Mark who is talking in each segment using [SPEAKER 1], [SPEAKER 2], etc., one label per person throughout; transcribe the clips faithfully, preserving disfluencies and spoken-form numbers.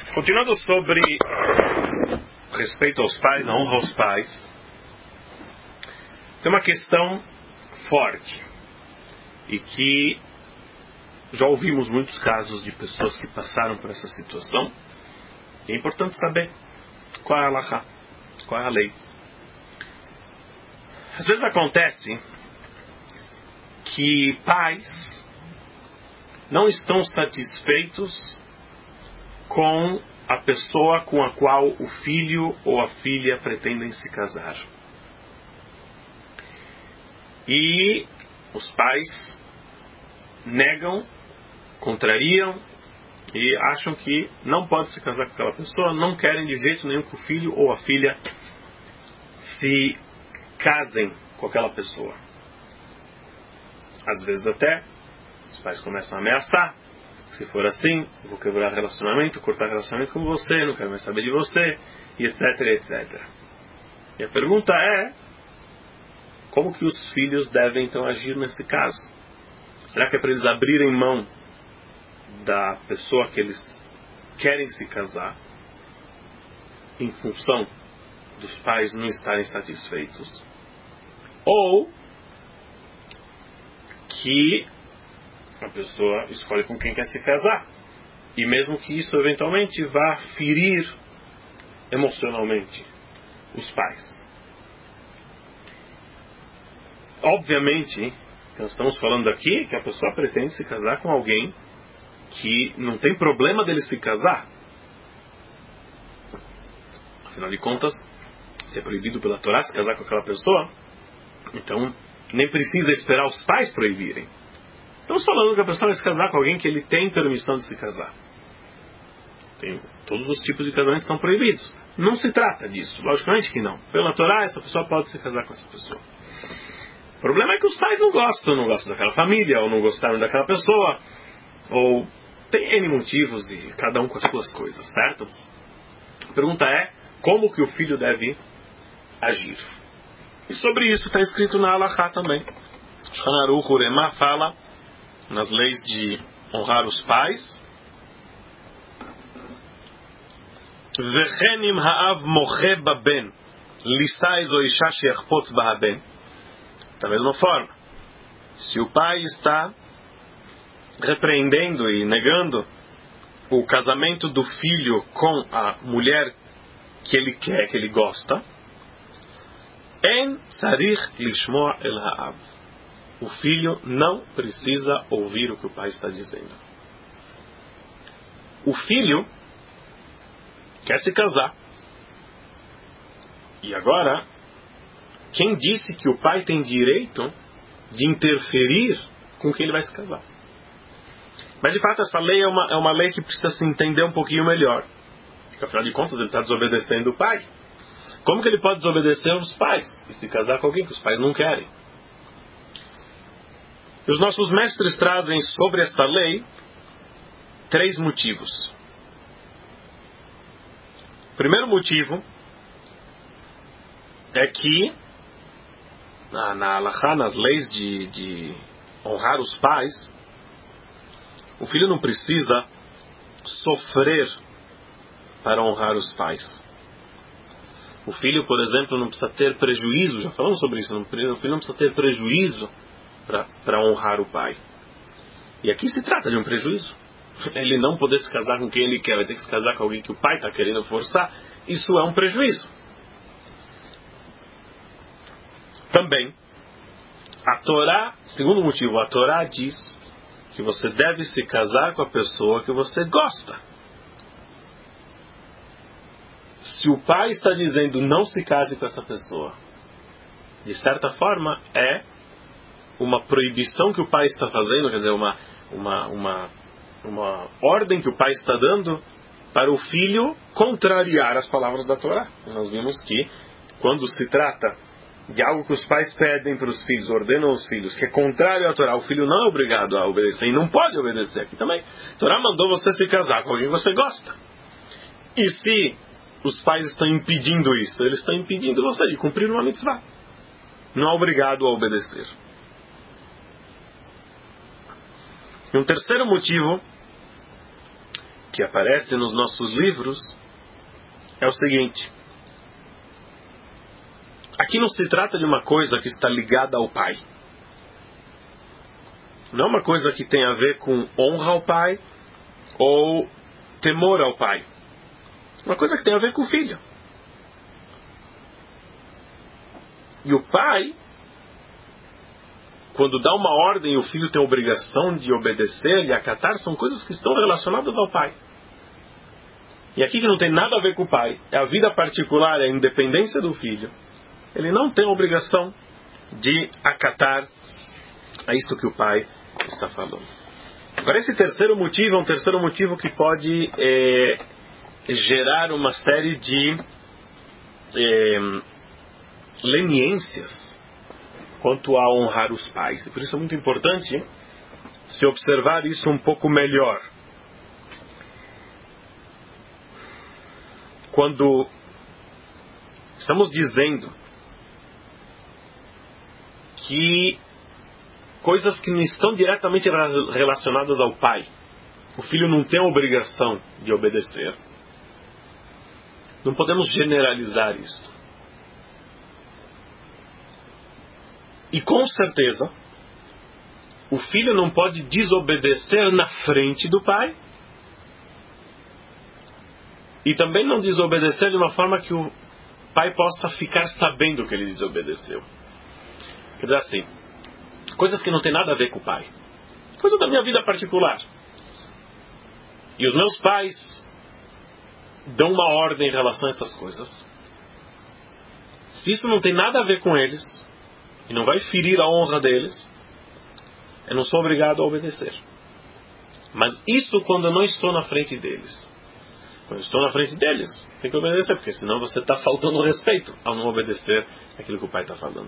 [SPEAKER 1] Continuando sobre respeito aos pais, a honra aos pais, tem uma questão forte e que já ouvimos muitos casos de pessoas que passaram por essa situação. E é importante saber qual é a halakha, qual é a lei. Às vezes acontece que pais não estão satisfeitos com a pessoa com a qual o filho ou a filha pretendem se casar. E os pais negam, contrariam e acham que não pode se casar com aquela pessoa, não querem de jeito nenhum que o filho ou a filha se casem com aquela pessoa. Às vezes até os pais começam a ameaçar: se for assim, eu vou quebrar relacionamento, cortar relacionamento com você, não quero mais saber de você, e etc, etcétera. E a pergunta é: como que os filhos devem então agir nesse caso? Será que é para eles abrirem mão da pessoa que eles querem se casar, em função dos pais não estarem satisfeitos? Ou que a pessoa escolhe com quem quer se casar, e mesmo que isso eventualmente vá ferir emocionalmente os pais? Obviamente, nós estamos falando aqui que a pessoa pretende se casar com alguém que não tem problema dele se casar. Afinal de contas, se é proibido pela Torá se casar com aquela pessoa, então nem precisa esperar os pais proibirem. Estamos falando que a pessoa vai se casar com alguém que ele tem permissão de se casar. Tem, todos os tipos de casamento são proibidos. Não se trata disso, logicamente que não. Pela Torá, essa pessoa pode se casar com essa pessoa. O problema é que os pais não gostam, não gostam daquela família, ou não gostaram daquela pessoa, ou tem N motivos, e cada um com as suas coisas, certo? A pergunta é: como que o filho deve agir? E sobre isso está escrito na halakha também. Shulchan Aruch Urema fala nas leis de honrar os pais. Vechenim ha'av moche baben lisais o isha she'achpotz ba'aben. Da mesma forma, se o pai está repreendendo e negando o casamento do filho com a mulher que ele quer, que ele gosta, en sarich lishmoa el ha'av, o filho não precisa ouvir o que o pai está dizendo. O filho quer se casar, e agora, quem disse que o pai tem direito de interferir com quem ele vai se casar? Mas de fato essa lei é uma, é uma lei que precisa se entender um pouquinho melhor, porque afinal de contas ele está desobedecendo o pai. Como que ele pode desobedecer os pais e se casar com alguém que os pais não querem? E os nossos mestres trazem sobre esta lei três motivos. O primeiro motivo é que na, na halakha, nas leis de, de honrar os pais, o filho não precisa sofrer para honrar os pais. O filho, por exemplo, não precisa ter prejuízo, já falamos sobre isso, não, o filho não precisa ter prejuízo para honrar o pai. E aqui se trata de um prejuízo. Ele não poder se casar com quem ele quer, vai ter que se casar com alguém que o pai está querendo forçar, isso é um prejuízo. Também, a Torá, segundo motivo, a Torá diz que você deve se casar com a pessoa que você gosta. Se o pai está dizendo não se case com essa pessoa, de certa forma é uma proibição que o pai está fazendo, quer dizer, uma, uma, uma, uma ordem que o pai está dando para o filho contrariar as palavras da Torá. Nós vimos que quando se trata de algo que os pais pedem para os filhos, ordenam aos filhos, que é contrário à Torá, o filho não é obrigado a obedecer e não pode obedecer. Aqui também, a Torá mandou você se casar com alguém que você gosta. E se os pais estão impedindo isso, eles estão impedindo você de cumprir uma mitzvah. Não é obrigado a obedecer. E um terceiro motivo que aparece nos nossos livros é o seguinte. Aqui não se trata de uma coisa que está ligada ao pai. Não é uma coisa que tem a ver com honra ao pai ou temor ao pai. É uma coisa que tem a ver com o filho. E o pai, quando dá uma ordem e o filho tem a obrigação de obedecer e acatar, são coisas que estão relacionadas ao pai. E aqui que não tem nada a ver com o pai, é a vida particular, é a independência do filho. Ele não tem a obrigação de acatar a isso que o pai está falando. Agora, esse terceiro motivo é um terceiro motivo que pode é, gerar uma série de é, leniências quanto a honrar os pais. E por isso é muito importante se observar isso um pouco melhor. Quando estamos dizendo que coisas que não estão diretamente relacionadas ao pai, o filho não tem a obrigação de obedecer, não podemos generalizar isso. E com certeza, o filho não pode desobedecer na frente do pai, e também não desobedecer de uma forma que o pai possa ficar sabendo que ele desobedeceu. Quer dizer assim, coisas que não tem nada a ver com o pai, coisa da minha vida particular, e os meus pais dão uma ordem em relação a essas coisas. Se isso não tem nada a ver com eles e não vai ferir a honra deles, eu não sou obrigado a obedecer. Mas isso quando eu não estou na frente deles. Quando eu estou na frente deles, tem que obedecer, porque senão você está faltando respeito ao não obedecer aquilo que o pai está falando.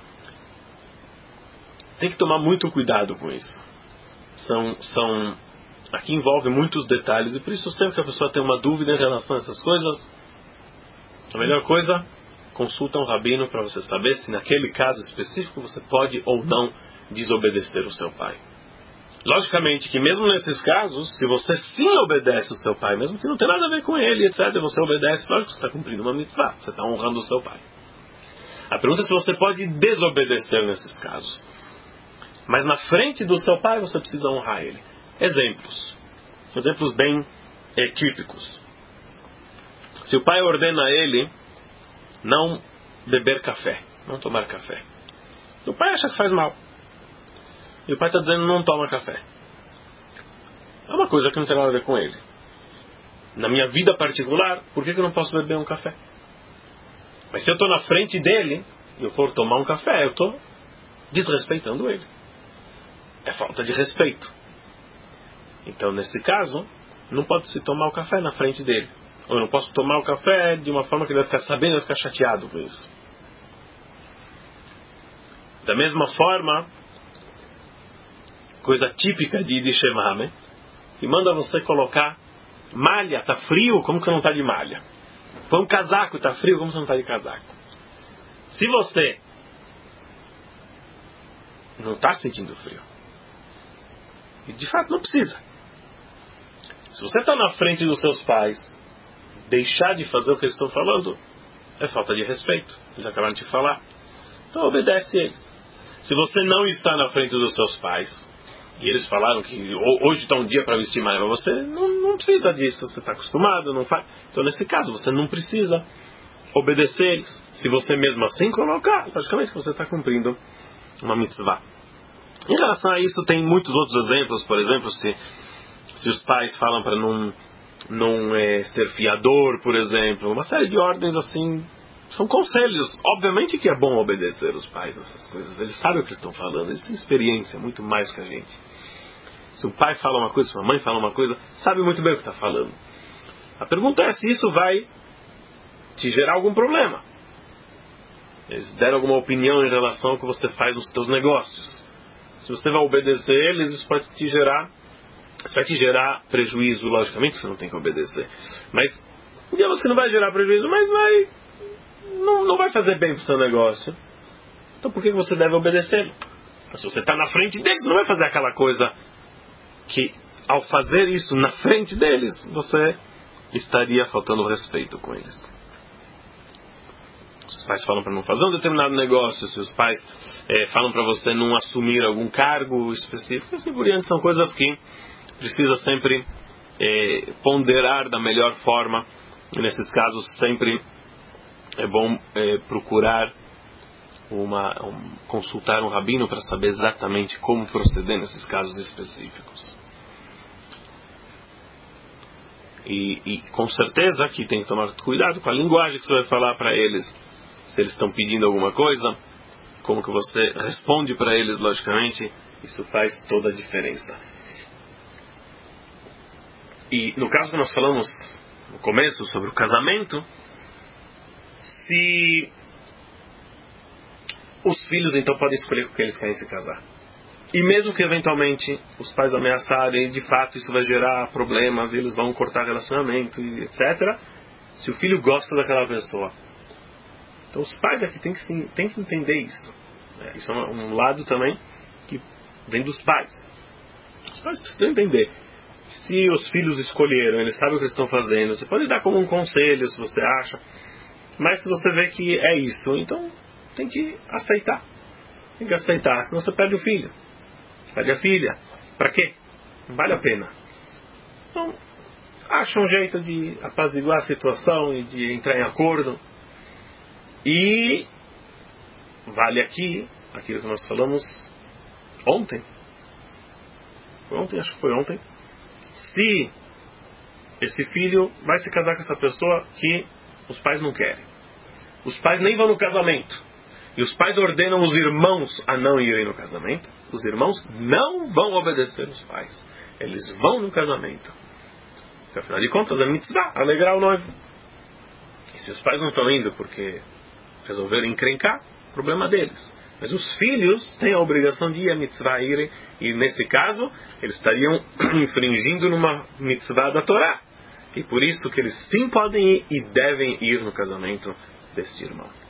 [SPEAKER 1] Tem que tomar muito cuidado com isso. São, são, aqui envolve muitos detalhes, e por isso sempre que a pessoa tem uma dúvida em relação a essas coisas, a melhor coisa, consulta um rabino para você saber se naquele caso específico você pode ou não desobedecer o seu pai. Logicamente que mesmo nesses casos, se você sim obedece o seu pai, mesmo que não tenha nada a ver com ele, etcétera, você obedece, lógico que você está cumprindo uma mitzvah, você está honrando o seu pai. A pergunta é se você pode desobedecer nesses casos. Mas na frente do seu pai você precisa honrar ele. Exemplos. Exemplos bem é, típicos. Se o pai ordena a ele não beber café, não tomar café, o pai acha que faz mal. E o pai está dizendo não toma café. É uma coisa que não tem nada a ver com ele. Na minha vida particular, por que, que eu não posso beber um café? Mas se eu estou na frente dele e eu for tomar um café, eu estou desrespeitando ele. É falta de respeito. Então, nesse caso, não pode se tomar o café na frente dele. Ou eu não posso tomar o café de uma forma que ele vai ficar sabendo e vai ficar chateado com isso. Da mesma forma, coisa típica de Idishemame, que manda você colocar malha, tá frio, como que você não está de malha? Põe um casaco, tá frio, como você não está de casaco? Se você não está sentindo frio, e de fato não precisa. Se você está na frente dos seus pais, deixar de fazer o que eles estão falando é falta de respeito. Eles acabaram de falar. Então obedece eles. Se você não está na frente dos seus pais, e eles falaram que hoje está um dia para vestir mais, mas você não, não precisa disso. Você está acostumado, não faz. Então nesse caso você não precisa obedecer eles. Se você mesmo assim colocar, logicamente você está cumprindo uma mitzvah. Em relação a isso, tem muitos outros exemplos. Por exemplo, se, se os pais falam para não, não é, ser fiador, por exemplo, uma série de ordens assim, são conselhos. Obviamente que é bom obedecer os pais nessas coisas. Eles sabem o que estão falando, eles têm experiência muito mais que a gente. Se o pai fala uma coisa, se a mãe fala uma coisa, sabe muito bem o que está falando. A pergunta é se isso vai te gerar algum problema. Eles deram alguma opinião em relação ao que você faz nos seus negócios. Se você vai obedecer eles, isso pode te gerar, isso vai te gerar prejuízo. Logicamente você não tem que obedecer. Mas, digamos que não vai gerar prejuízo, mas vai, não, não vai fazer bem para o seu negócio. Então por que você deve obedecer? Se você está na frente deles, não vai fazer aquela coisa que ao fazer isso na frente deles, você estaria faltando respeito com eles. Se os pais falam para não fazer um determinado negócio, se os pais é, falam para você não assumir algum cargo específico, assim por diante, são coisas que precisa sempre é, ponderar da melhor forma. E nesses casos sempre é bom é, procurar uma, um, consultar um rabino para saber exatamente como proceder nesses casos específicos. E, e com certeza que tem que tomar cuidado com a linguagem que você vai falar para eles. Se eles estão pedindo alguma coisa, como que você responde para eles, logicamente, isso faz toda a diferença. E no caso que nós falamos no começo sobre o casamento, se os filhos então podem escolher com quem eles querem se casar, e mesmo que eventualmente os pais ameaçarem, de fato isso vai gerar problemas, eles vão cortar relacionamento, etcétera. Se o filho gosta daquela pessoa, então os pais aqui têm que, têm que entender isso. É, isso é um lado também que vem dos pais. Os pais precisam entender. Se os filhos escolheram, eles sabem o que eles estão fazendo, você pode dar como um conselho, se você acha. Mas se você vê que é isso, então tem que aceitar. Tem que aceitar, senão você perde o filho. Perde a filha. Para quê? Não vale a pena. Então, acha um jeito de apaziguar a situação e de entrar em acordo. E vale aqui, aquilo que nós falamos ontem. Foi ontem, acho que foi ontem. Se esse filho vai se casar com essa pessoa que os pais não querem. Os pais nem vão no casamento. E os pais ordenam os irmãos a não irem no casamento. Os irmãos não vão obedecer os pais. Eles vão no casamento. Porque, afinal de contas, é mitzvah, alegrar o noivo. E se os pais não estão indo porque resolveram encrencar, problema deles. Mas os filhos têm a obrigação de ir a mitzvah irem. E nesse caso, eles estariam infringindo numa mitzvah da Torá. E por isso que eles sim podem ir e devem ir no casamento deste irmão.